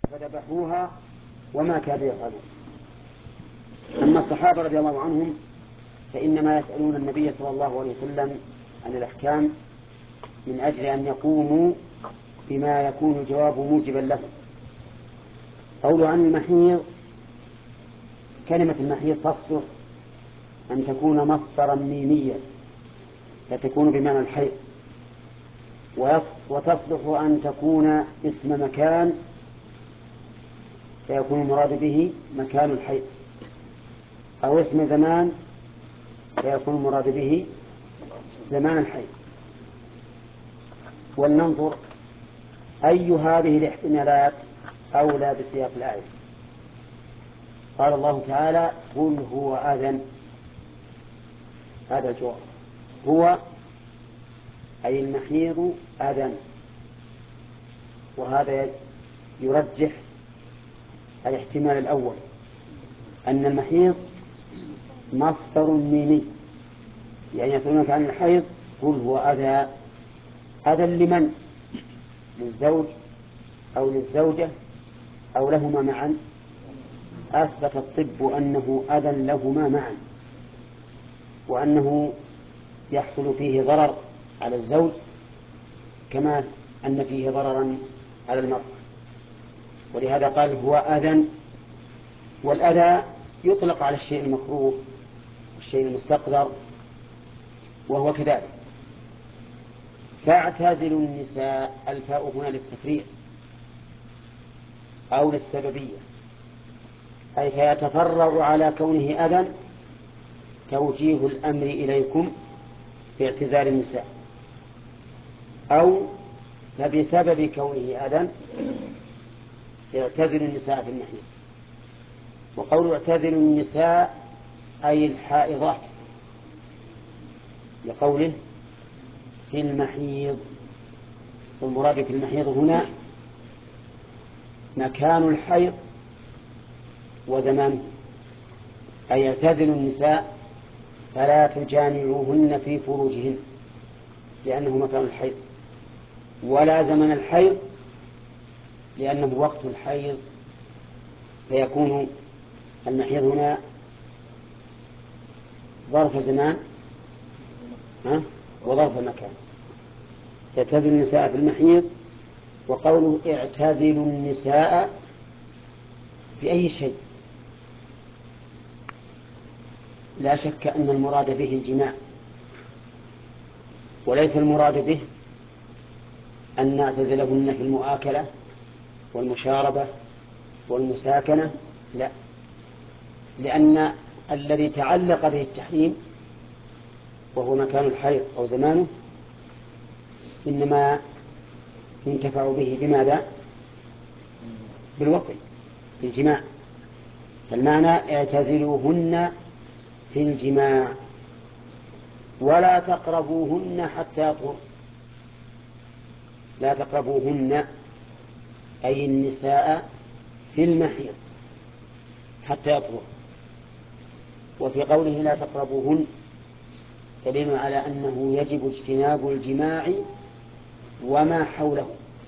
فذبحوها وما كادوا يفعلون. أما الصحابة رضي الله عنهم فإنما يسألون النبي صلى الله عليه وسلم عن الأحكام من أجل أن يقوموا بما يكون الجواب موجبا له. قول عن المحيض، كلمة المحيض تصلح أن تكون مصدرا ميميا فتكون بمعنى الحيض، وتصلح أن تكون اسم مكان فيكون المراد به مكان الحيض، أو اسم زمان فيكون المراد به زمان الحيض. ولننظر أي هذه الاحتمالات أولى بسياق الآية. قال الله تعالى: قل هو أذن. هذا الجواب، هو أي المحيض أذن، وهذا يرجح الاحتمال الأول أن المحيض مصدر ميمي، يعني يسألونك عن الحيض قل هو أذى. أذى لمن؟ للزوج أو للزوجة أو لهما معا؟ أثبت الطب أنه أذى لهما معا، وأنه يحصل فيه ضرر على الزوج كما أن فيه ضررا على المرأة، ولهذا قال هو أذى. والأذى يطلق على الشيء المكروه والشيء المستقذر، وهو كذلك. فاعتزل النساء، الفاء هنا للتفريع أو للسببية، أي فيتفرع على كونه أذى توجيه الأمر إليكم باعتزال النساء، أو فبسبب كونه أذى اعتزل النساء في المحيض. وقول اعتزل النساء أي الحائضات، لقوله في المحيض، والمراد في المحيض هنا مكان الحيض وزمانه، أي اعتزلوا النساء فلا تجامعوهن في فروجهن لأنه مكان الحيض، ولا زمن الحيض لأنه وقت الحيض، فيكون المحيض هنا ظرف زمان وظرف مكان. اعتزلوا النساء في المحيض، وقوله اعتزلوا النساء في أي شيء لا شك أن المراد به الجماع، وليس المراد به أن نعتزلهن في المؤاكلة والمشاربة والمساكنة، لا، لأن الذي تعلق به التحريم وهو مكان الحيض أو زمانه إنما ينتفع به بماذا؟ بالوطي، بالجماع. فالمعنى اعتزلوهن في الجماع ولا تقربوهن حتى يطهر. لا تقربوهن أي النساء في المحيض حتى يطهر. وفي قوله لا تقربوهن دليل على أنه يجب اجتناب الجماع وما حوله،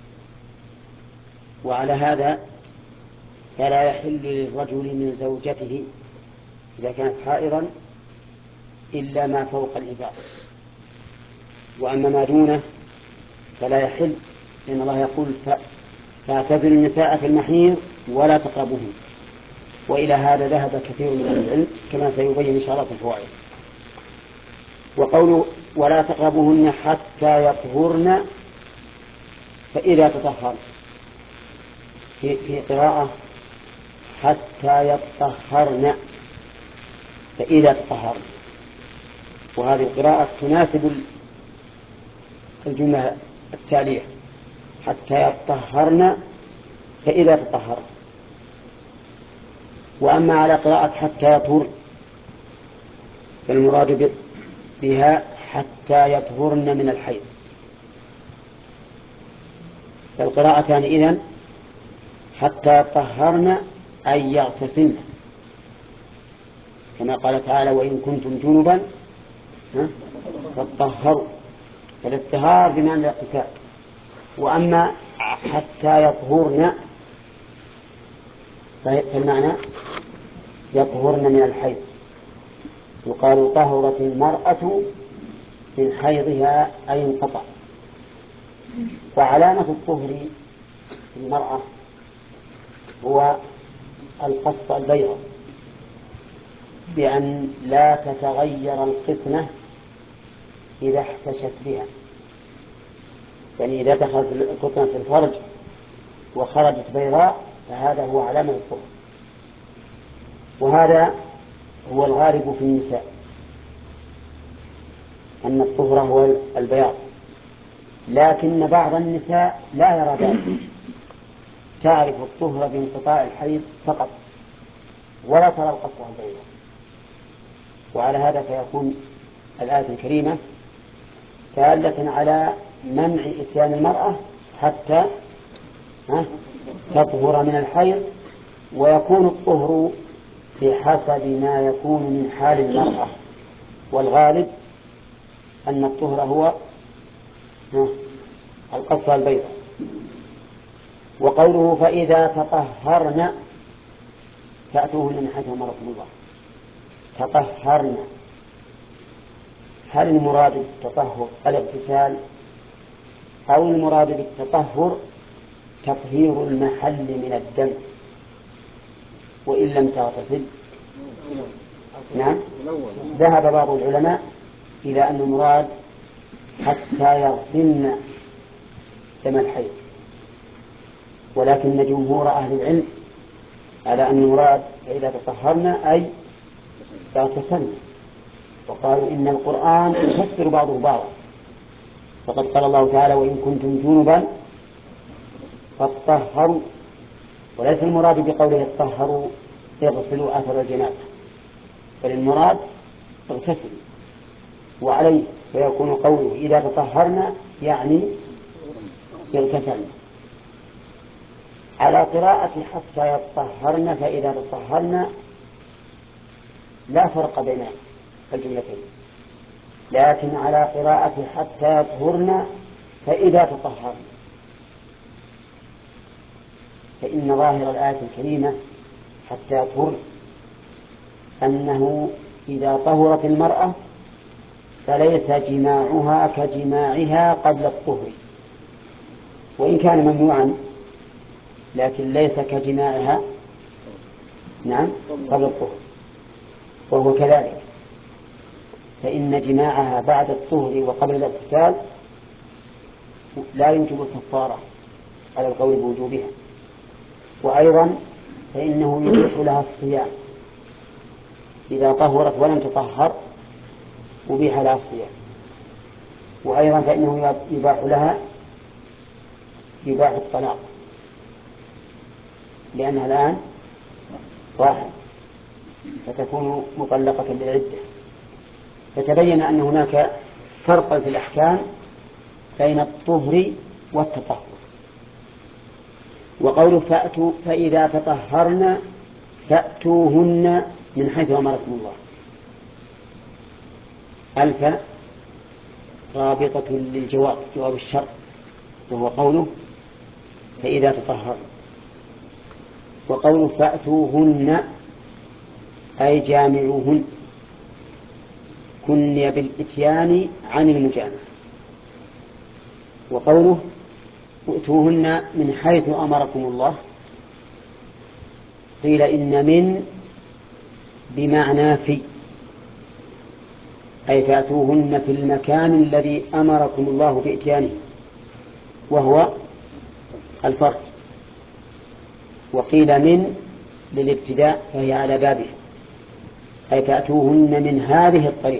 وعلى هذا فلا يحل للرجل من زوجته إذا كانت حائضا إلا ما فوق الإزار، وأما ما دونه فلا يحل، لأن الله يقول فاعتزلوا النساء في المحيض ولا تقربوهن. وإلى هذا ذهب كثير من أهل العلم كما سيبين إن شاء الله في الفوائد. وقوله ولا تقربوهن حتى يطهرن فإذا تطهرن، في قراءة حتى يطهرن فإذا تطهرن، وهذه القراءة تناسب الجملة التالية حتى يطهرن فإذا تطهرن. وأما على قراءة حتى يطهر فالمراد بها حتى يطهرن من الحيض. فالقراءتان إذن حتى يطهرن أي يغتسلن، كما قال تعالى وإن كنتم جنبا فاطهروا، فالطهار بمعنى الاغتسال. وأما حتى يطهرن فالمعنى يطهرن من الحيض. يقال طهرت المرأة من حيضها أي انقطع. وعلامة الطهر في المرأة هو القصة البيضاء، بأن لا تتغير القطنة إذا احتشت بها، يعني إذا دخلت القطنة في الفرج وخرجت بيضاء فهذا هو علامة الطهر. وهذا هو الغالب في النساء، أن الطهر هو البياض، لكن بعض النساء لا يرى ذلك، تعرف الطهر بانقطاع الحيض فقط ولا ترى القصة البيضاء. وعلى هذا فيكون الآية الكريمة دالة على منع إتيان المرأة حتى تطهر من الحيض، ويكون الطهر بحسب ما يكون من حال المرأة، والغالب أن الطهر هو القصة البيضاء. وقوله فإذا تطهرن فأتوهن من حيث أمركم الله. تطهرن، هل المراد بالتطهر الاغتسال أو المراد بالتطهر تطهير المحل من الدم وإن لم تغتسل؟ نعم، ذهب بعض العلماء إلى أن المراد حتى يغسلن دم الحيض، ولكن جمهور أهل العلم على أن المراد فإذا تطهرن أي يغتسلن. وقالوا إن القرآن يفسر بعضه بعضا، فقد قال الله تعالى وإن كنتم جنبا فاطهروا، وليس المراد بقوله اطهروا يغسلوا أثر الجنابة، بل المراد اغتسلوا. وعليه فيكون قوله إذا تطهرنا يعني يغتسلن. على قراءة حتى يطهرن فإذا تطهرن لا فرق بين الجملتين، لكن على قراءة حتى يطهرن فإذا تطهرن، فإن ظاهر الآية الكريمة حتى يطهر أنه إذا طهرت المرأة فليس جماعها كجماعها قبل الطهر، وإن كان ممنوعا لكن ليس كجماعها نعم قبل الطهر. وهو كذلك، فإن جماعها بعد الطهر وقبل الاغتسال لا يوجب الكفارة على القول بوجوبها، وأيضا فإنه يبيح لها الصيام إذا طهرت ولم تطهر أبيح لها الصيام، وأيضا فإنه يباح الطلاق لأنها الآن واحد فتكون مطلقة للعدة. فتبين أن هناك فرقا في الأحكام بين الطهر والتطهر. وقول فأتوا فإذا تطهرن فأتوهن من حيث أمركم الله، ألف رابطة للجواب، جواب الشرط، وهو قوله فإذا تطهرن. وقوله فأتوهن أي جامعوهن، كني بالإتيان عن المجامعة. وقوله ائتوهن من حيث أمركم الله، قيل إن من بمعنى في، أي فأتوهن في المكان الذي أمركم الله بإتيانه وهو الفرج. وقيل من للابتداء فهي على بابها، أي فأتوهن من هذه الطريق،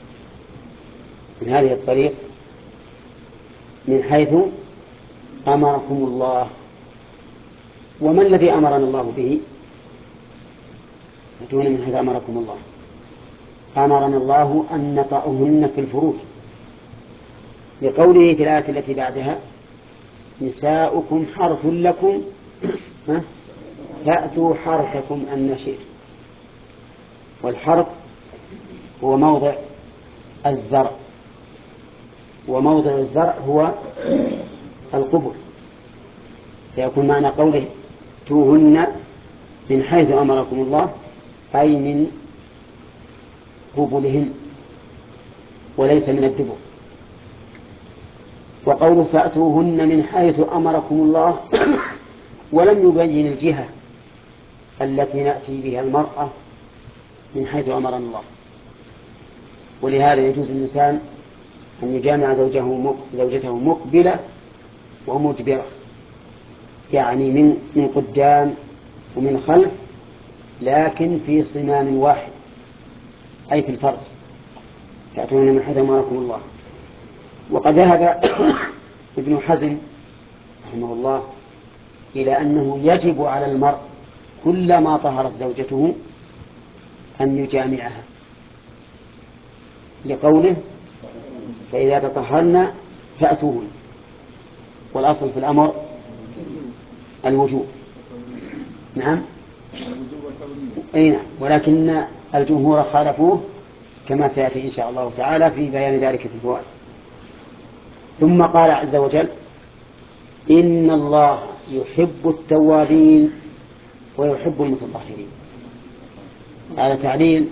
من هذه الطريق من حيث أمركم الله. وما الذي أمرنا الله به؟ فأتوهن من حيث أمركم الله، أمرنا الله أن نطأهن في الفروج، لقوله في الآية التي بعدها نساؤكم حرث لكم فأتوا حرثكم أن شئتم. والحرث هو موضع الزرع، وموضع الزرع هو القبر، فيكون معنى قوله توهن من حيث أمركم الله أي من قبلهن وليس من الدبر. وقول فأتوهن من حيث أمركم الله ولم يبين الجهة التي نأتي بها المرأة من حيث أمرنا الله. ولهذا يجوز للإنسان أن يجامع زوجته مقبلة ومدبرة، يعني من قدام ومن خلف، لكن في صمام واحد أي في الفرج. تأتون من حيث أمركم الله. وقد ذهب ابن حزم رحمه الله إلى أنه يجب على المرء كلما طهرت زوجته أن يجامعها، لقوله فإذا تطهرن فأتوهن، والأصل في الأمر الوجوب. نعم أي نعم، ولكن الجمهور خالفوه كما سيأتي إن شاء الله تعالى في بيان ذلك في الفوائد. ثم قال عز وجل إن الله يحب التوابين ويحب المتطهرين. هذا تعليل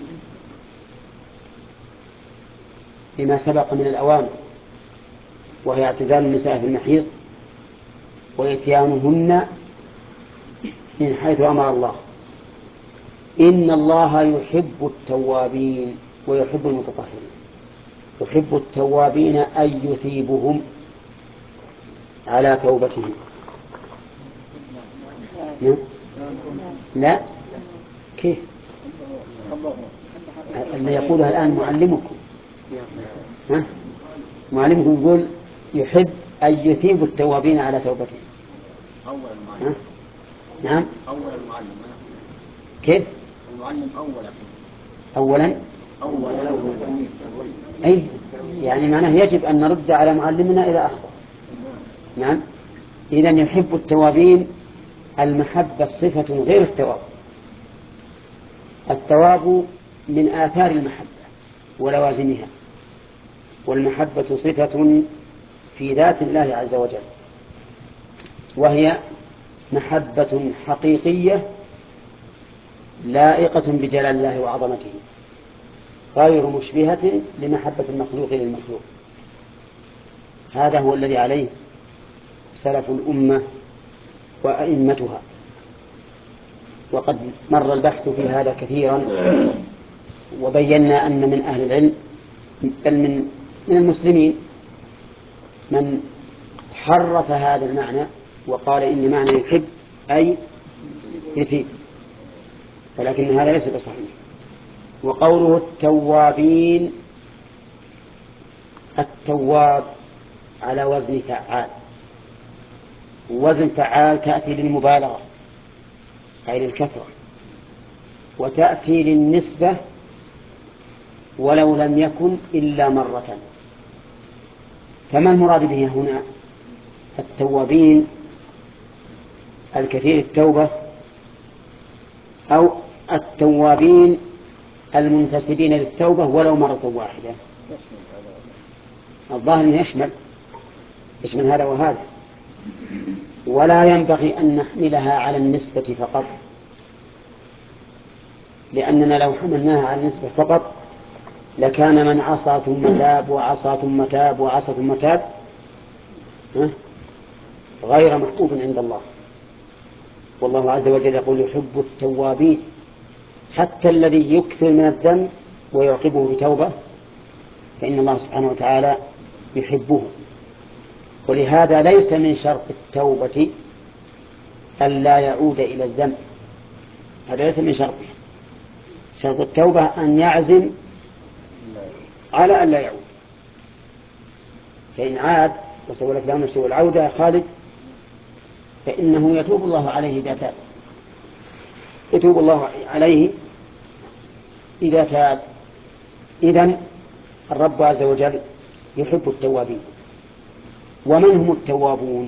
لما سبق من الأوامر، وهي اعتزال النساء في المحيض وإتيانهن من حيث أمر الله. إن الله يحب التوابين ويحب المتطهرين. يحب التوابين أي يثيبهم على توبتهم. لا كيف اللي يقولها الآن معلمكم، معلمكم يقول يحب أن يثيب التوابين على توبتهم. نعم أول المعلم كيف المعلم أولا أي يعني معناه يجب أن نرد على معلمنا إذا أخطأ. نعم إذن يحب التوابين. المحبة صفة غير الثواب. الثواب من آثار المحبة ولوازمها، والمحبة صفة في ذات الله عز وجل، وهي محبة حقيقية لائقة بجلال الله وعظمته، غير مشبهة لمحبة المخلوق للمخلوق. هذا هو الذي عليه سلف الأمة وأئمتها. وقد مر البحث في هذا كثيرا، وبينا أن من أهل العلم بل من المسلمين من حرف هذا المعنى وقال إن معنى يحب أي يثيب، ولكن هذا ليس بصحيح. وقوله التوابين، التواب على وزن فعال. وزن فعال تأتي للمبالغة أي للكثرة، وتأتي للنسبة ولو لم يكن إلا مرة. فما المراد به هنا؟ التوابين الكثير التوبة، أو التوابين المنتسبين للتوبة ولو مرة واحدة. الظاهر أنه يشمل هذا وهذا، ولا ينبغي أن نحملها على النسبة فقط، لأننا لو حملناها على النسبة فقط لكان من عصى ثم تاب وعصى ثم تاب وعصى ثم تاب غير محبوب عند الله. والله عز وجل يقول يحب التوابين، حتى الذي يكثر من الذنب ويعقبه بتوبة فإن الله سبحانه وتعالى يحبه. ولهذا ليس من شرط التوبة ألا يعود إلى الذنب، هذا ليس من شرطه. شرط التوبة أن يعزم على أن لا يعود، فإن عاد وسوى لك له نفسه العودة يا خالد فإنه يتوب الله عليه إذا تاب، يتوب الله عليه إذا تاب. إذن الرب عز وجل يحب التوابين. ومن هم التوابون؟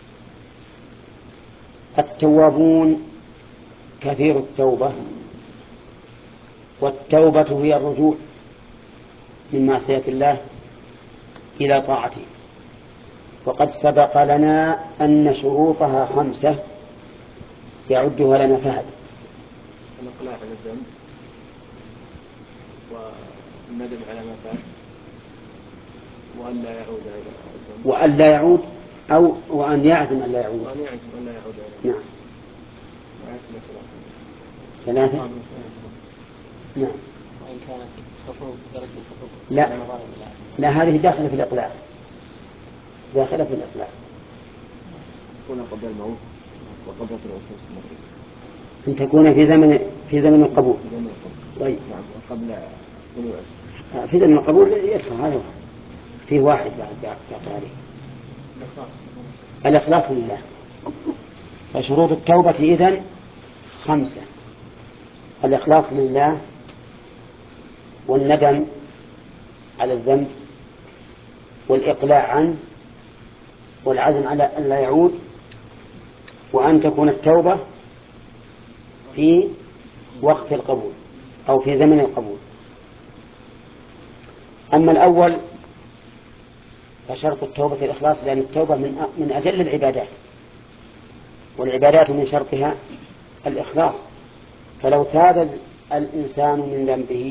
التوابون كثير التوبة، والتوبة هي الرجوع من معصية الله إلى طاعته. وقد سبق لنا أن شروطها 5 يعدها لنا فهد. الإقلاع عن الذنب والندم على ما فات وأن لا يعود إلى الذنب وأن لا يعود أو وأن يعزم أن لا يعود. وأن يعزم أن لا يعود إليه. نعم. ثلاثة. نعم. وإن كانت حقوق درجة الحقوق لا لا، هذه داخلة في الإقلاع، داخلة في الإقلاع. تكون قبل الموت وقبل طلوع الشمس المغرب. أن تكون في زمن القبول. طيب. نعم. قبل طلوع في زمن القبول يدخل هذا فيه واحد بعد عليه الإخلاص لله. فشروط التوبة إذن 5: الإخلاص لله، والندم على الذنب، والإقلاع عنه، والعزم على أن لا يعود، وأن تكون التوبة في وقت القبول أو في زمن القبول. أما الأول فشرط التوبة الإخلاص، لأن التوبة من أجل العبادات، والعبادات من شرطها الإخلاص. فلو تاب الإنسان من ذنبه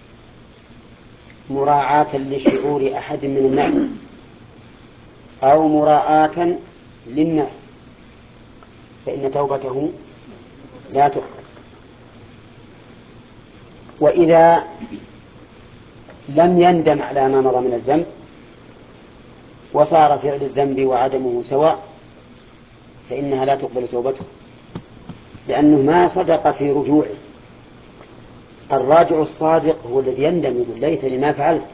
مراعاة لشعور أحد من الناس أو مراعاة للناس فإن توبته لا تقبل. وإذا لم يندم على ما مضى من الذنب وصار فعل الذنب وعدمه سواء فإنها لا تقبل توبته، لأنه ما صدق في رجوعه. الراجع الصادق هو الذي يندم يقول ليتني ما فعلت.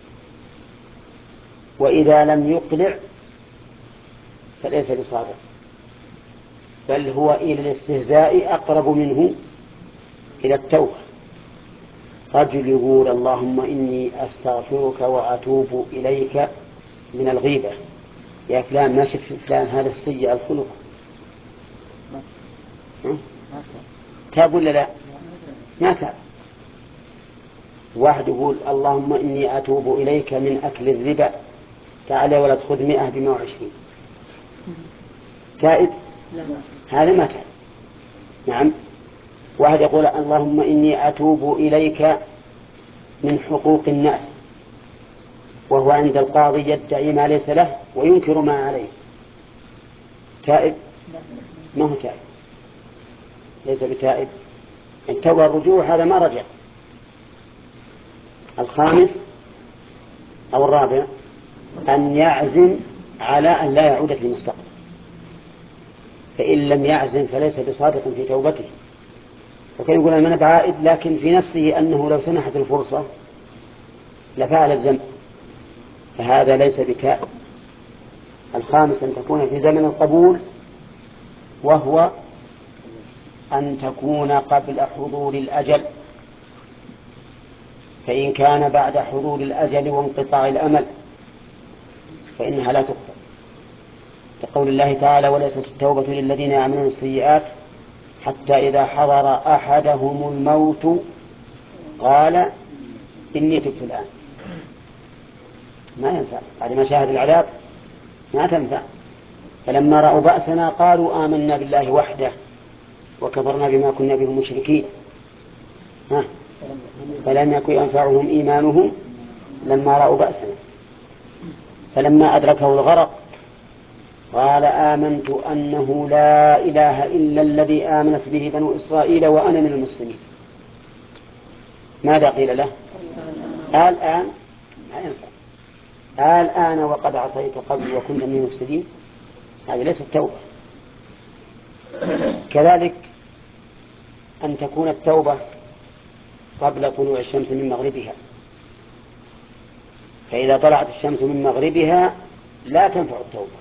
وإذا لم يقلع فليس بصادق، بل هو إلى الاستهزاء أقرب منه إلى التوبة. رجل يقول اللهم إني أستغفرك وأتوب إليك من الغيبة، يا فلان ما شفت فلان هذا السيء الخلق، تاب ولا لا؟ ما تاب. واحد يقول اللهم إني أتوب إليك من أكل الربا، تعالى ولا تأخذ 100 ب120، تائب؟ هذا ما تاب. نعم. واحد يقول اللهم إني أتوب إليك من حقوق الناس، وهو عند القاضي يدعي ما ليس له وينكر ما عليه، تائب؟ ما هو تائب، ليس بتائب. التوبة الرجوع هذا ما رجع. الخامس أو الرابع أن يعزم على أن لا يعود في المستقبل، فإن لم يعزم فليس بصادق في توبته. وكان يقول أنا بعائد، لكن في نفسه أنه لو سنحت الفرصة لفعل الذنب، فهذا ليس بتائب. الخامس أن تكون في زمن القبول، وهو أن تكون قبل حضور الأجل، فإن كان بعد حضور الأجل وانقطاع الأمل فإنها لا تقبل، كقول الله تعالى وليست التوبة للذين يعملون السيئات حتى إذا حضر أحدهم الموت قال إني تبت الآن. ما ينفع بعد ما شاهد العذاب، ما تنفع. فلما رأوا بأسنا قالوا آمنا بالله وحده وكفرنا بما كنا به مشركين، فلم يكن ينفعهم إيمانهم لما رأوا بأسنا. فلما أدركه الغرق قال آمنت أنه لا إله إلا الذي آمنت به بنو إسرائيل وأنا من المسلمين. ماذا قيل له؟ الآن ما ينفع، الآن وقد عصيت قبل وكنا من المفسدين. هذه ليست توبة. كذلك أن تكون التوبة قبل طلوع الشمس من مغربها، فإذا طلعت الشمس من مغربها لا تنفع التوبة.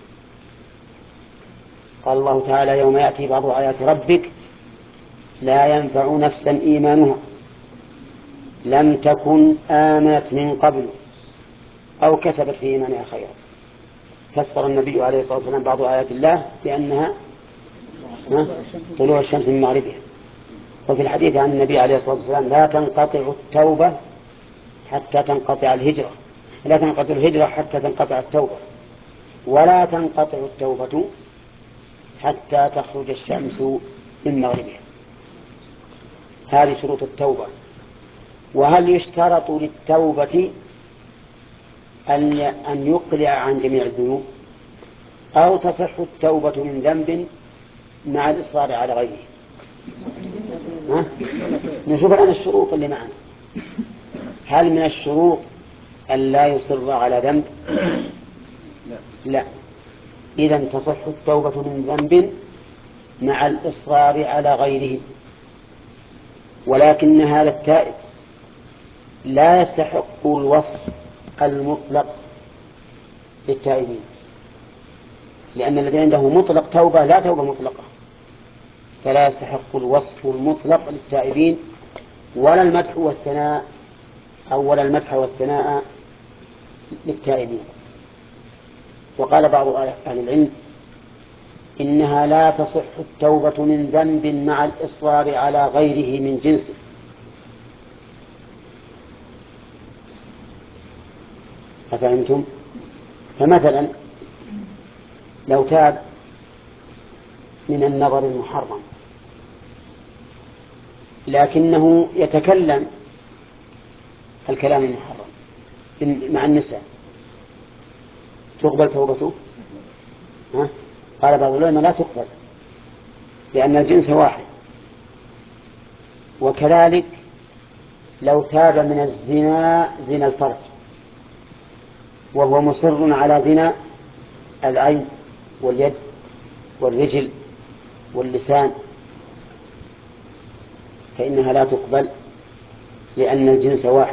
قال الله تعالى يوم يأتي بعض آيات ربك لا ينفع نفسا إيمانها لم تكن آمنت من قبل أو كسبت في إيمانها خيرا. فسر النبي عليه الصلاة والسلام بعض آيات الله بأنها طلوع الشمس من مغربها. وفي الحديث عن النبي عليه الصلاة والسلام لا تنقطع التوبة حتى تنقطع الهجرة، لا تنقطع الهجرة حتى تنقطع التوبة، ولا تنقطع التوبة حتى تخرج الشمس من مغربها. هذه شروط التوبة. وهل يشترط للتوبة أن يقلع عن جميع الذنوب، أو تصح التوبة من ذنب مع الإصرار على غيره؟ نشوف الآن الشروط اللي معنا. هل من الشروط أن لا يصر على ذنب؟ لا. إذن تصح التوبة من ذنب مع الإصرار على غيره، ولكن هذا التائب لا يستحق الوصف المطلق للتائبين، لأن الذي عنده مطلق توبة لا توبة مطلقة، فلا يستحق الوصف المطلق للتائبين ولا المدح والثناء، أو ولا المدح والثناء للتائبين. وقال بعض أهل العلم إنها لا تصح التوبة من ذنب مع الإصرار على غيره من جنسه. أفهمتم؟ فمثلا لو تاب من النظر المحرم لكنه يتكلم الكلام المحرم مع النساء، تقبل توبته؟ قال بعض العلماء لا تقبل، لأن الجنس واحد. وكذلك لو تاب من الزنا، زنا الفرج، وهو مصر على زنا العين واليد والرجل واللسان، فإنها لا تقبل لأن الجنس واحد.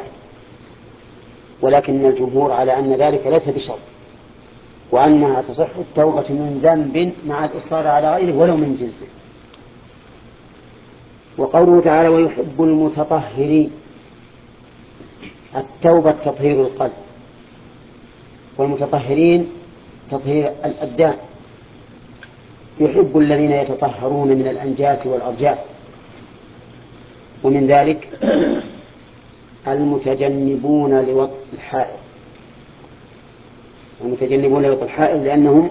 ولكن الجمهور على أن ذلك ليس بشرط، وأنها تصح التوبة من ذنب مع الإصرار على غيره ولو من جنسه. وقوله تعالى ويحب المتطهرين، التوبة تطهير القلب، والمتطهرين تطهير الأبدان. يحب الذين يتطهرون من الأنجاس والأرجاس، ومن ذلك المتجنبون لوطء الحائض، المتجنبون لوطء الحائض لأنهم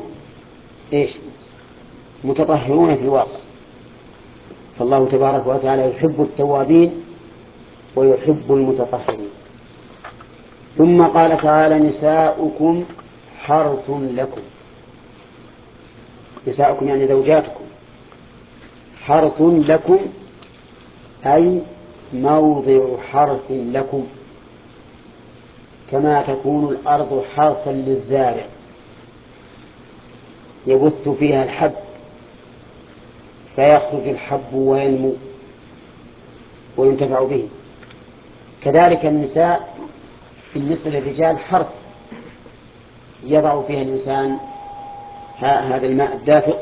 متطهرون في الواقع. فالله تبارك وتعالى يحب التوابين ويحب المتطهرين. ثم قال تعالى نساؤكم حرث لكم، نساؤكم يعني زوجاتكم، حرث لكم أي موضع حرث لكم، كما تكون الأرض حرثا للزارع يبث فيها الحب فيخرج الحب وينمو وينتفع به، كذلك النساء بالنسبة للرجال حرث يضع فيها الإنسان هذا الماء الدافئ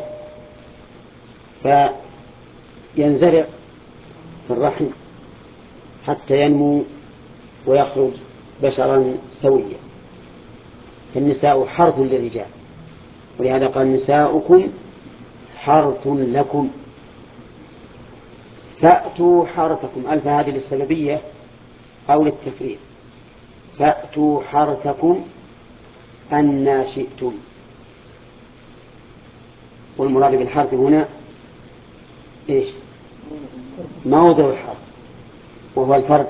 فينزرع في الرحم حتى ينمو ويخرج بشرا سويا. فالنساء حرث للرجال، ولهذا قال نساؤكم حرث لكم فأتوا حرثكم. ألف هذه للسببية أو للتفريق. فأتوا حرثكم أن شئتم، والمراد بالحرث هنا موضع الحرث وهو الفرج.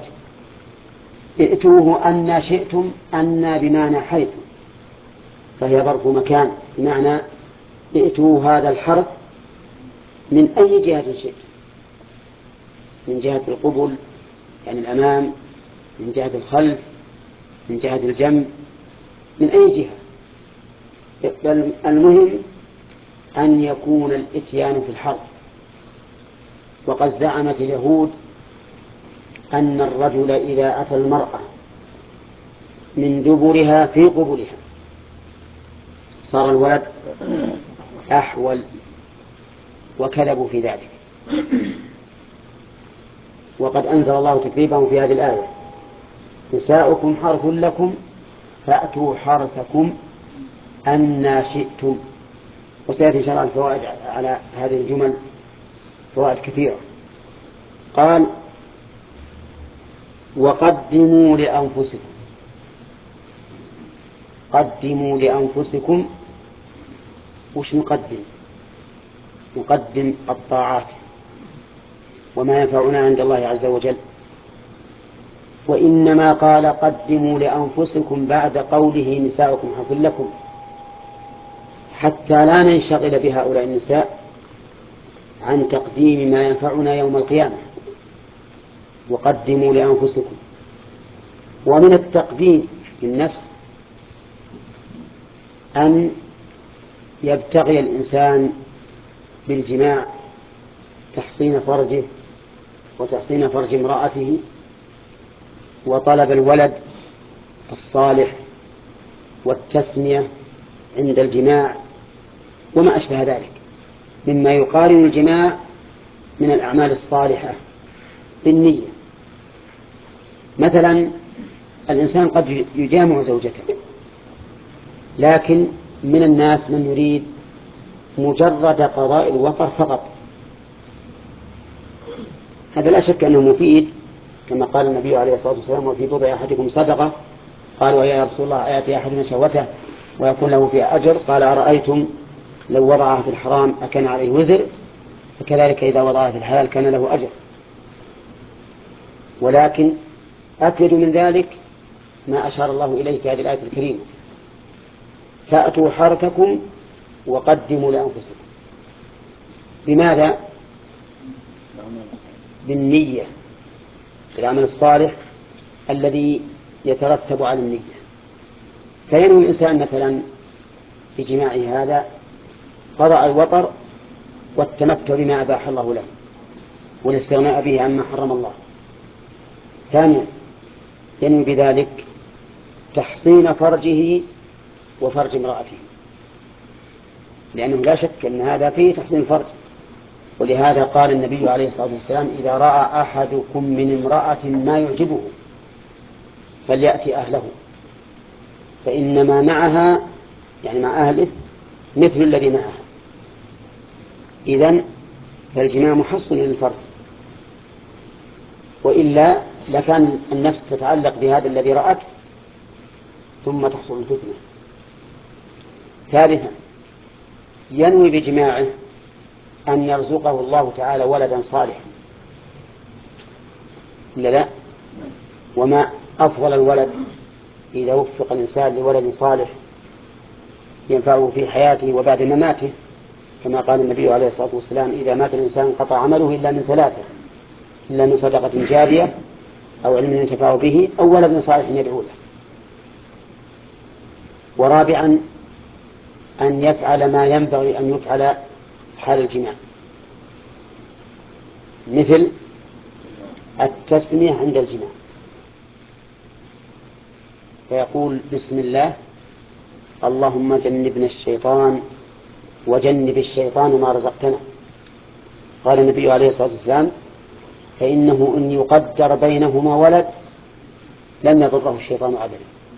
ائتوه أن شئتم، أن بمعنى حيث، فهي ظرف مكان، بمعنى ائتوا هذا الحرث من أي جهة شئتم، من جهة القبل يعني الأمام، من جهة الخلف، من جهة الجنب، من أي جهة. بل المهم أن يكون الإتيان في الحرث. وقد زعمت اليهود أن الرجل إذا أتى المرأة من دبرها في قبلها صار الولد أحول، وكذبوا في ذلك. وقد أنزل الله تكذيبهم في هذه الآية نساؤكم حرث لكم فأتوا حرثكم أن شئتم. وسيأتي إن شاء الله الفوائد على هذه الجمل فوائد كثيرة. قال وقدموا لأنفسكم، قدموا لأنفسكم. وش نقدم؟ نقدم الطاعات وما ينفعنا عند الله عز وجل. وإنما قال قدموا لأنفسكم بعد قوله نساؤكم حرث لكم، حتى لا ننشغل بهؤلاء النساء عن تقديم ما ينفعنا يوم القيامة. وقدموا لأنفسكم. ومن التقديم في النفس أن يبتغي الإنسان بالجماع تحصين فرجه وتحصين فرج امرأته وطلب الولد الصالح والتسمية عند الجماع وما أشبه ذلك مما يقارن الجماع من الأعمال الصالحة بالنية. مثلا الإنسان قد يجامع زوجته، لكن من الناس من يريد مجرد قضاء الوطر فقط، هذا لا شك أنه مفيد، كما قال النبي عليه الصلاة والسلام: وفي بضع أحدكم صدقة. قالوا: يا رسول الله آياتي أحدنا شهوته ويكون له فيها أجر؟ قال: أرأيتم لو وضعها في الحرام أكان عليه وزر؟ فكذلك إذا وضعها في الحلال كان له أجر. ولكن أكد من ذلك ما أشار الله إليه في هذه الآية الكريمة: فأتوا حرثكم وقدموا لأنفسكم. بماذا؟ بالنية، العمل الصالح الذي يترتب على النية. فينوي الإنسان مثلا بجماعه هذا قضاء الوطر والتمتع بما أباح الله له والاستغناء به عما حرم الله. ثانيا ينوي بذلك تحصين فرجه وفرج امرأته، لأنه لا شك أن هذا فيه تحصين الفرج. ولهذا قال النبي عليه الصلاة والسلام: إذا رأى أحدكم من امرأة ما يعجبه فليأتي أهله، فإنما معها يعني مع أهله مثل الذي معها. إذن فالجماع محصن للفرج، وإلا لكان النفس تتعلق بهذا الذي رأته ثم تحصل الفتنة. ثالثا ينوي بجماعه أن يرزقه الله تعالى ولدا صالحا، لا وما أفضل الولد إذا وفق الإنسان لولد صالح ينفعه في حياته وبعد مماته، كما قال النبي عليه الصلاة والسلام: إذا مات الإنسان انقطع عمله إلا من ثلاثة: إلا من صدقة جارية أو علم ينتفع به أو ولد صالح يدعو له. ورابعا أن يفعل ما ينبغي أن يفعل حال الجماع، مثل التسمية عند الجماع، فيقول: بسم الله، اللهم جنبنا الشيطان وجنب الشيطان ما رزقتنا. قال النبي عليه الصلاة والسلام: فإنه إن يقدر بينهما ولد لم يضره الشيطان أبدا.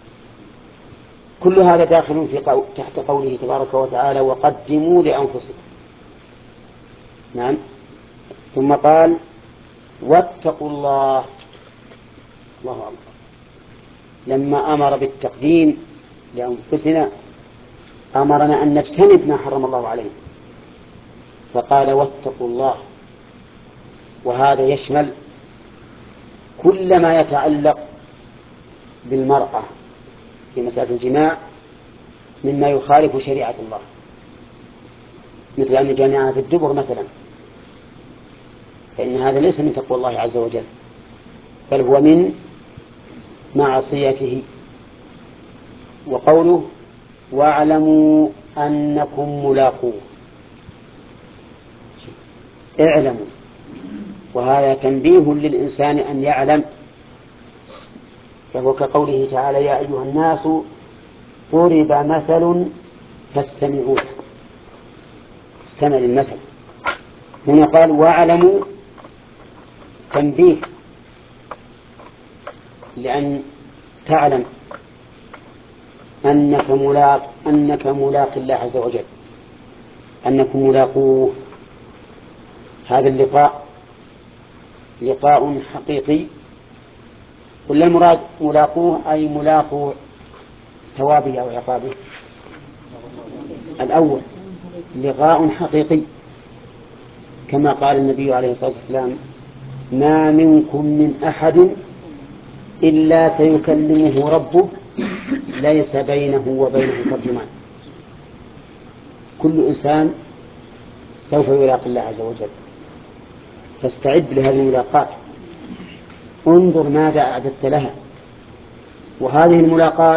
كل هذا داخل تحت قوله تبارك وتعالى: وقدموا لأنفسكم. نعم. ثم قال: واتقوا الله. الله أكبر. لما أمر بالتقديم لأنفسنا أمرنا أن نجتنب ما حرم الله عليه، فقال: واتقوا الله. وهذا يشمل كل ما يتعلق بالمرأة في مسألة الجماع مما يخالف شريعة الله، مثل أن يجامعها في الدبر مثلا، فإن هذا ليس من تقوى الله عز وجل، بل هو من معصيته. وقوله: واعلموا أنكم ملاقوه، اعلموا، وهذا تنبيه للإنسان أن يعلم، فهو كقوله تعالى: يا أيها الناس ضرب مثل فاستمعوا له. استمع للمثل. هنا قال: واعلموا، تنبيه لأن تعلم أنك ملاق الله عز وجل، أنكم ملاقوه. هذا اللقاء لقاء حقيقي، ولا المراد ملاقوه أي ملاقو ثوابه أو عقابه؟ الأول لقاء حقيقي، كما قال النبي عليه الصلاة والسلام ما منكم من أحد إلا سيكلمه ربه ليس بينه وبينه ترجمان. كل إنسان سوف يلاقي الله عز وجل، فاستعد لهذه الملاقات، انظر ماذا أعددت لها. وهذه الملاقات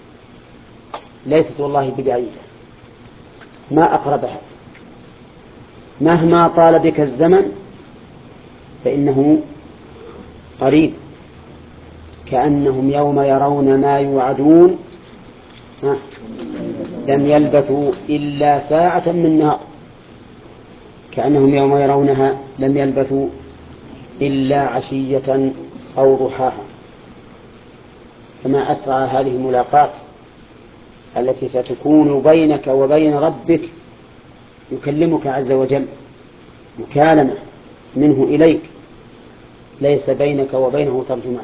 ليست والله ببعيدة، ما أقربها، مهما طال بك الزمن فإنه قريب. كأنهم يوم يرون ما يوعدون لم يلبثوا إلا ساعة من نهار، كأنهم يوم يرونها لم يلبثوا إلا عشية أو ضحاها. فما أسرع هذه الملاقات التي ستكون بينك وبين ربك، يكلمك عز وجل مكالمة منه إليك ليس بينك وبينه ترجمان.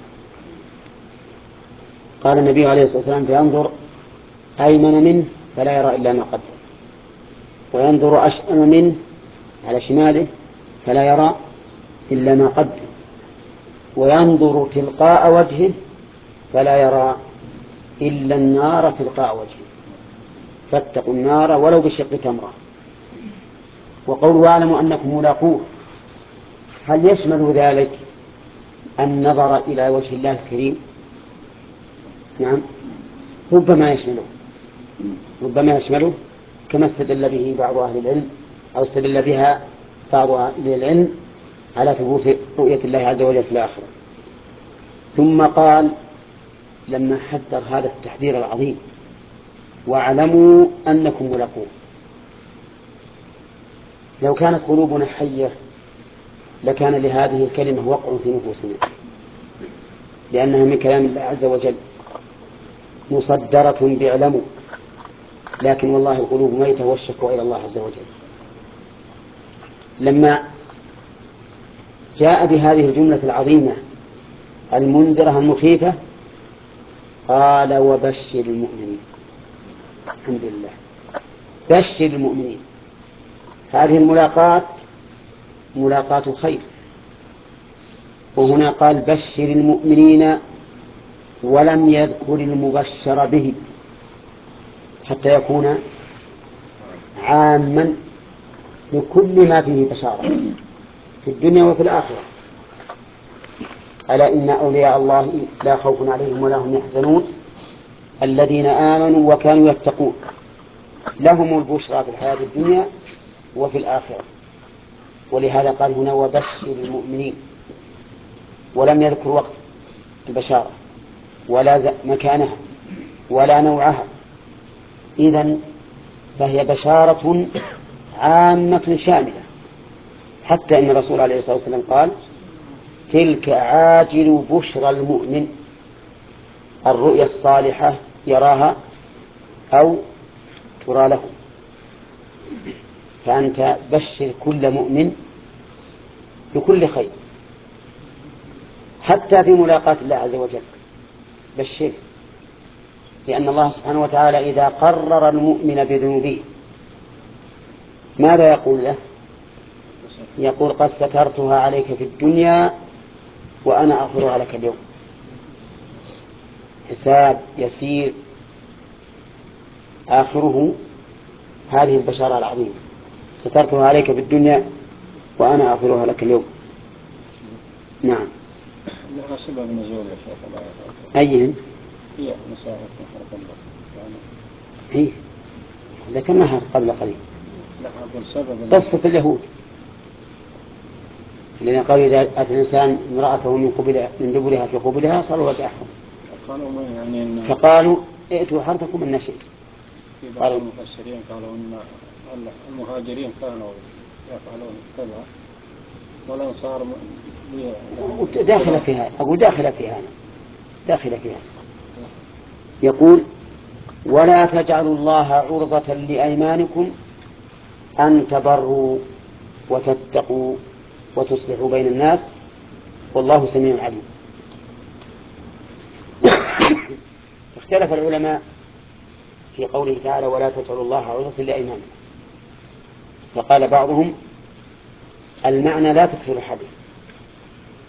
قال النبي عليه الصلاة والسلام: فينظر أيمن منه فلا يرى إلا ما قدم، وينظر أشأم منه على شماله فلا يرى إلا ما قدم، وينظر تلقاء وجهه فلا يرى إلا النار تلقاء وجهه، فاتقوا النار ولو بشق تمرة. وقول واعلموا أنكم ملاقوه، هل يشمل ذلك النظر إلى وجه الله الكريم؟ نعم، ربما يشمله كما استدل به بعض أهل العلم، أو استدل بها بعض أهل العلم على ثبوت رؤية الله عز وجل في الآخرة. ثم قال لما حذر هذا التحذير العظيم: واعلموا أنكم ملاقوه. لو كانت قلوبنا حية لكان لهذه الكلمة وقع في نفوسنا، لأنها من كلام الله عز وجل مصدرة باعلموا، لكن والله القلوب ميتة والشكوى إلى الله عز وجل. لما جاء بهذه الجملة العظيمة المنذرة المخيفة قال: وبشر المؤمنين. الحمد لله، بشر المؤمنين. هذه الملاقات ملاقات خير، وهنا قال: بشر المؤمنين، ولم يذكر المبشر به حتى يكون عاما لكل ما فيه بشارة في الدنيا وفي الآخرة. ألا إن أولياء الله لا خوف عليهم ولا هم يحزنون الذين آمنوا وكانوا يتقون لهم البشرى في الحياة الدنيا وفي الآخرة. ولهذا قال هنا: وبشر المؤمنين، ولم يذكر وقت البشارة ولا مكانها ولا نوعها. إذن فهي بشارة عامة شاملة، حتى إن الرسول عليه الصلاة والسلام قال: تلك عاجل بشرى المؤمن، الرؤيا الصالحة يراها أو ترى له. فأنت بشر كل مؤمن بكل خير، حتى في ملاقاة الله عز وجل بشر، لأن الله سبحانه وتعالى إذا قرر المؤمن بذنوبه ماذا يقول له؟ يقول: قد سترتها عليك في الدنيا وأنا أغفرها لك اليوم. حساب يسير آخره هذه البشارة العظيمة: سترتها عليك في الدنيا وأنا أغفرها لك اليوم. نعم. لها سبب نزول يا شيخ الله. أيهن؟ هي مساء محرق الله هي ذكرناها قبل قليل. لا أقول سبب قصة اليهود الذين قالوا: إذا أتى الإنسان امرأته من دبرها في قبلها صاروا وجعهم، فقالوا: ائتوا حرثكم من شئتم. في بعض المفسرين قالوا أن المهاجرين كانوا يفعلون كذا والأنصار داخلة فيها، أقول داخلة فيها. يقول: ولا تجعلوا الله عرضة لأيمانكم أن تبروا وتتقوا وتصلحوا بين الناس والله سميع عليم. اختلف العلماء في قوله تعالى: ولا تجعلوا الله عرضة لأيمانكم. فقال بعضهم: المعنى لا تكثروا الحديث،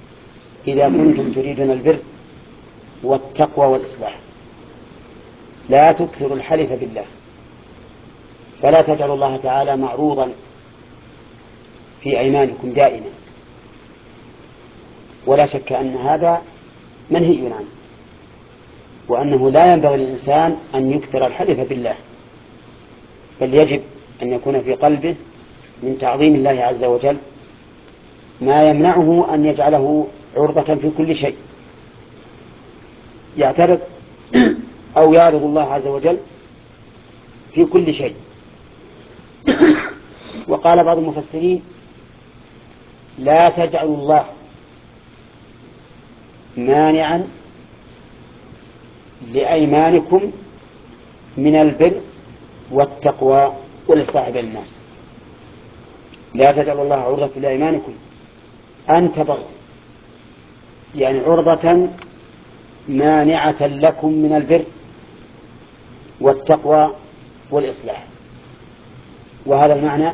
إذا كنتم تريدون البر والتقوى والإصلاح لا تكثروا الحلف بالله، فلا تجعلوا الله تعالى معروضا في أيمانكم دائما، ولا شك أن هذا منهي عنه، وأنه لا ينبغي للإنسان أن يكثر الحلف بالله، بل يجب أن يكون في قلبه من تعظيم الله عز وجل ما يمنعه أن يجعله عرضة في كل شيء يعترض أو يعرض الله عز وجل في كل شيء. وقال بعض المفسرين لا تجعلوا الله مانعا لأيمانكم من البر والتقوى والإصلاح بين الناس. لا تجعلوا الله عرضة لأيمانكم أن تبروا، يعني عرضة مانعة لكم من البر والتقوى والإصلاح. وهذا المعنى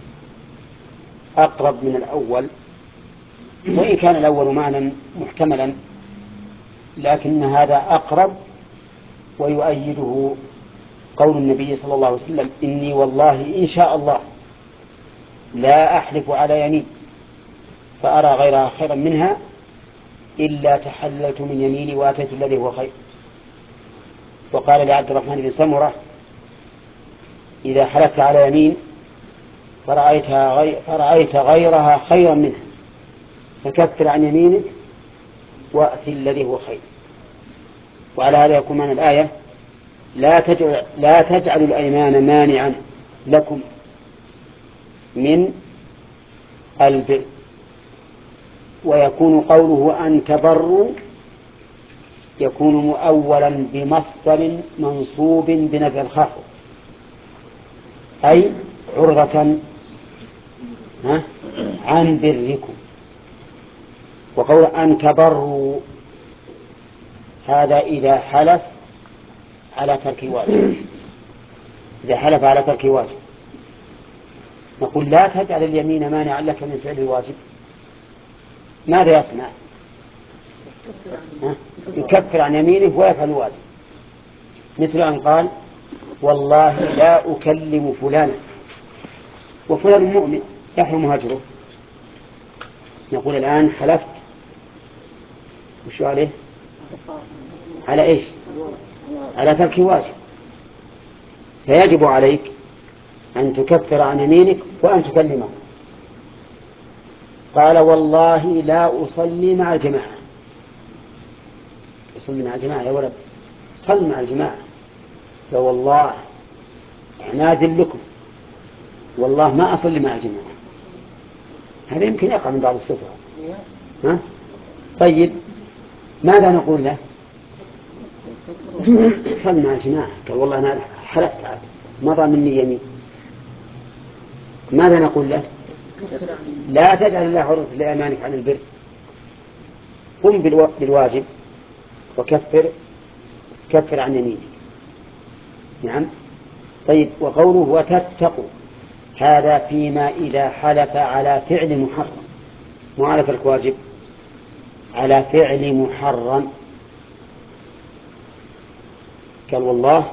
أقرب من الأول، وإن كان الأول معنى محتملا، لكن هذا أقرب، ويؤيده قول النبي صلى الله عليه وسلم إني والله إن شاء الله لا أحلف على يمين فأرى غيرها خيرا منها إلا تحللت من يميني وآتيت الذي هو خير. وقال لعبد الرحمن بن سمرة إذا حلفت على يمين فرأيت غيرها خيرا منها فكفر عن يمينك وأتي الذي هو خير. وعلى هذا يكون معنى الآية لا تجعلوا الأيمان مانعا لكم من البر. ويكون قوله أن تبروا يكون مؤولا بمصدر منصوب بنفي الخافض، أي عرضة عن بركم. وقول أن تبروا هذا إذا حلف على ترك واجب، إذا حلف على ترك واجب نقول لا تجعل اليمين مانعا لك من فعل الواجب. ماذا يصنع؟ يكفر عن يمينه ويفعل الواجب، مثل أن قال والله لا أكلم فلانا، وفلان مؤمن يحرم هجره. نقول الآن حلفت وش عليه؟ على إيش؟ على ترك واجب، فيجب عليك أن تكفر عن يمينك وأن تكلمه. قال والله لا أصلي مع الجماعة. أصلي مع الجماعة يا ولد، صل مع الجماعة. فوالله نادل لكم والله ما أصلي مع الجماعة. هذا يمكن يقع من بعض السفهاء. طيب ماذا نقول له؟ صل مع الجماعة. قال والله أنا حلفت مضى مني يمين. ماذا نقول له؟ لا تجعل الله عرضة لأيمانك عن البر، قم بالواجب وكفر عن يمينك. نعم. طيب وقوله وتتقوا هذا فيما إذا حلف على فعل محرم، مو على ترك واجب، على فعل محرم. قال والله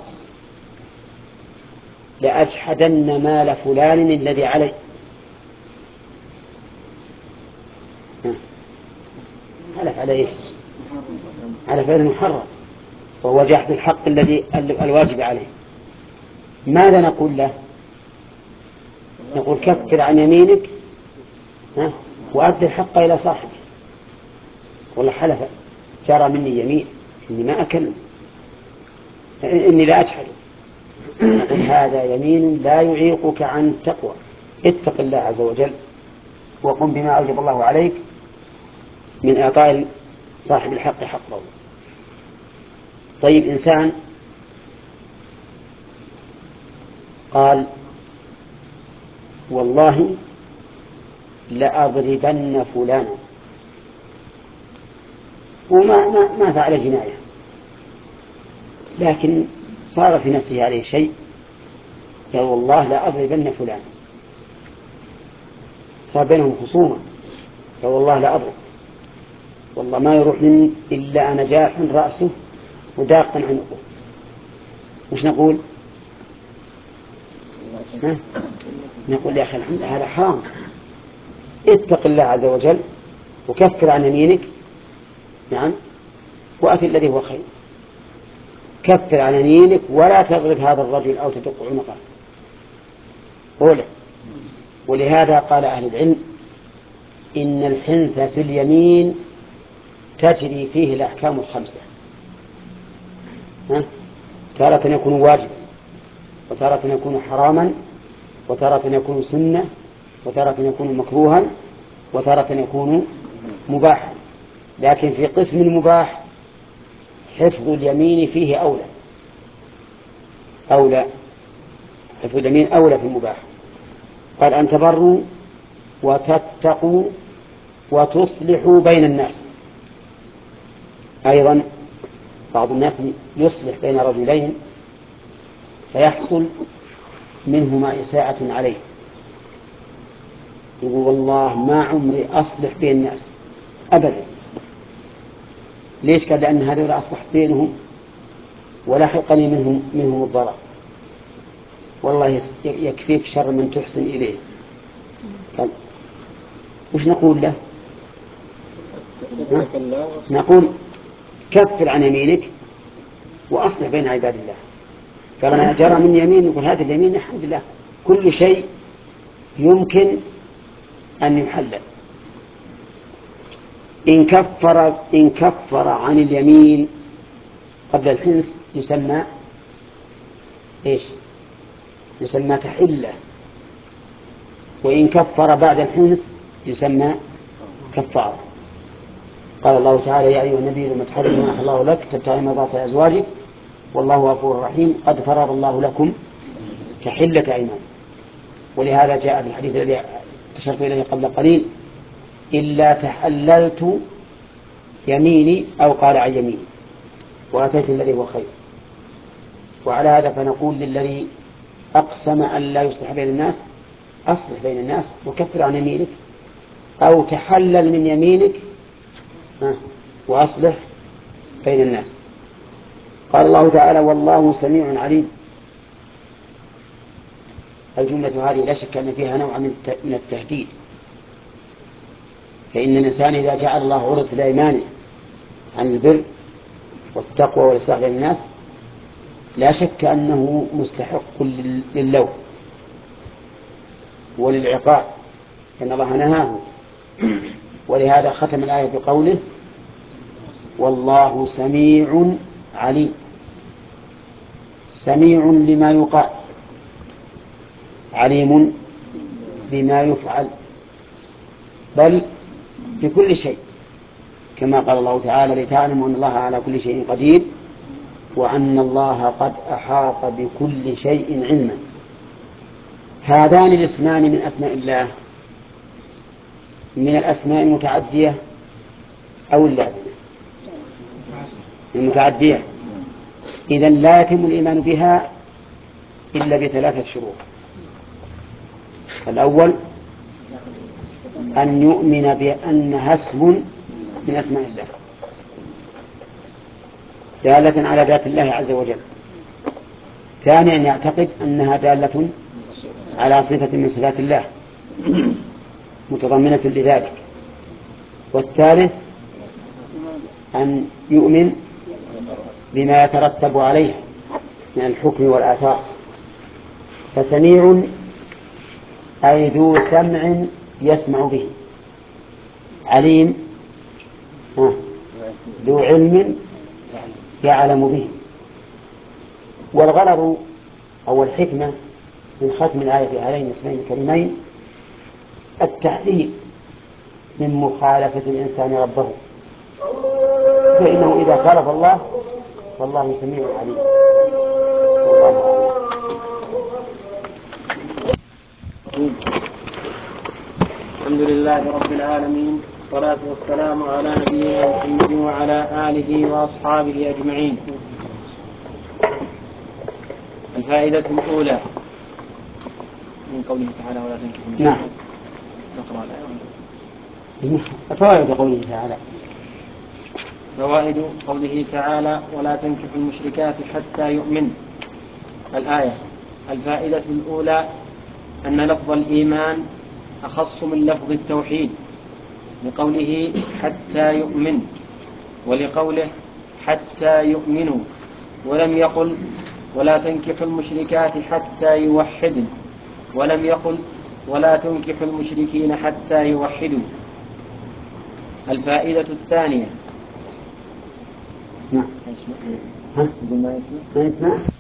لأجحدن مال فلان الذي علي. حلف على إيش؟ على فعل محرم، وهو جحد الحق الذي الواجب عليه. ماذا نقول له؟ نقول كفر عن يمينك وأدي الحق إلى صاحبه. والله حلف جرى مني يمين إني ما أكلم، إني لا أجحد. نقول هذا يمين لا يعيقك عن التقوى. اتق الله عز وجل وقم بما أوجب الله عليك من إعطاء صاحب الحق حقه. طيب إنسان قال والله لأضربن فلانا، وما فعل جناية، لكن صار في نفسه عليه شيء، قال والله لأضربن فلانا. صار بينهم خصومة، قال والله لأضرب. والله ما يروح مني إلا نجاح رأسه وداق عنقه، وش نقول؟ نقول يا أخي هذا حرام، اتق الله عز وجل وكفر عن يمينك، نعم، وأتي الذي هو خير. كفر عن يمينك ولا تضرب هذا الرجل أو تدق عنقه قوله. ولهذا قال أهل العلم إن الحنث في اليمين تجري فيه الأحكام الخمسة، تارة يكون واجبا، وتارة يكون حراما، وتارة يكون سنة، وتارة يكون مكروها، وتارة يكون مباحا. لكن في قسم المباح حفظ اليمين فيه أولى، حفظ اليمين أولى في المباح. قال أن تبروا وتتقوا وتصلحوا بين الناس. أيضا بعض الناس يصلح بين رجلين فيحصل منهما إساءة عليه، يقول والله ما عمري أصلح بين الناس أبدا. ليش؟ قال لأن هذول أصلحت بينهم ولحقني منهم الضرر. والله يكفيك شر من تحسن إليه. قال وش نقول له؟ نقول كفر عن يمينك وأصلح بين عباد الله. قال أنا جرى من يمين، يقول هذا اليمين الحمد لله كل شيء يمكن أن يحلل. إن كفر عن اليمين قبل الحنث يسمى إيش؟ يسمى تحلة. وإن كفر بعد الحنث يسمى كفارة. قال الله تعالى يا أيها النبي لما تحرم ما أحل الله لك تبتغي مرضات أزواجك والله غفور رحيم قد فرض الله لكم تحلة أيمان. ولهذا جاء في الحديث الذي أشرت إليه قبل قليل إلا تحللت يميني أو قال عن يميني وأتيت الذي هو خير. وعلى هذا فنقول للذي أقسم أن لا يصلح بين الناس أصلح بين الناس وكفر عن يمينك أو تحلل من يمينك وأصلح بين الناس. قال الله تعالى والله سميع عليم. الجملة هذه لا شك أن فيها نوع من التهديد، فإن الإنسان إذا جعل الله عرض في الأيمان عن البر والتقوى والإصلاح بين الناس لا شك أنه مستحق للوم وللعقاب، إن الله نهاه. ولهذا ختم الآية بقوله والله سميع عليم. سميع لما يقال، عليم بما يفعل، بل بكل شيء، كما قال الله تعالى لتعلموا أن الله على كل شيء قدير وأن الله قد أحاط بكل شيء علما. هذان الاسمان من أسماء الله من الأسماء المتعدية أو اللازمة؟ المتعدية. إذن لا يتم الإيمان بها إلا بثلاثة شروط. الأول أن يؤمن بأنها اسم من أسماء الله دالة على ذات الله عز وجل. ثانيا أن يعتقد أنها دالة على صفة من صفات الله متضمنة لذلك. والثالث أن يؤمن بما يترتب عليه من الحكم والآثار. فسميع أي ذو سمع يسمع به، عليم ذو علم يعلم به. والغرض أو الحكمة من ختم الآية في هذين الاثنين الكريمين التحذير من مخالفة الإنسان ربه، فإنه إذا خالف الله والله سميع عليم. الحمد لله رب العالمين، والصلاة والسلام على نبينا محمد وعلى آله وأصحابه أجمعين. الفائدة الأولى من قوله تعالى ولا تنكحوا. نعم. نقرأ الآية. فوائد قوله تعالى فوائد قوله تعالى ولا تنكحوا المشركات حتى يؤمن. الآية. الفائدة الأولى أن لفظ الإيمان أخص من لفظ التوحيد لقوله حتى يؤمن، ولقوله حتى يؤمنوا، ولم يقل ولا تنكحوا المشركات حتى يوحدن، ولم يقل ولا تنكحوا المشركين حتى يوحدوا. الفائدة الثانية. نعم. ما يسمع؟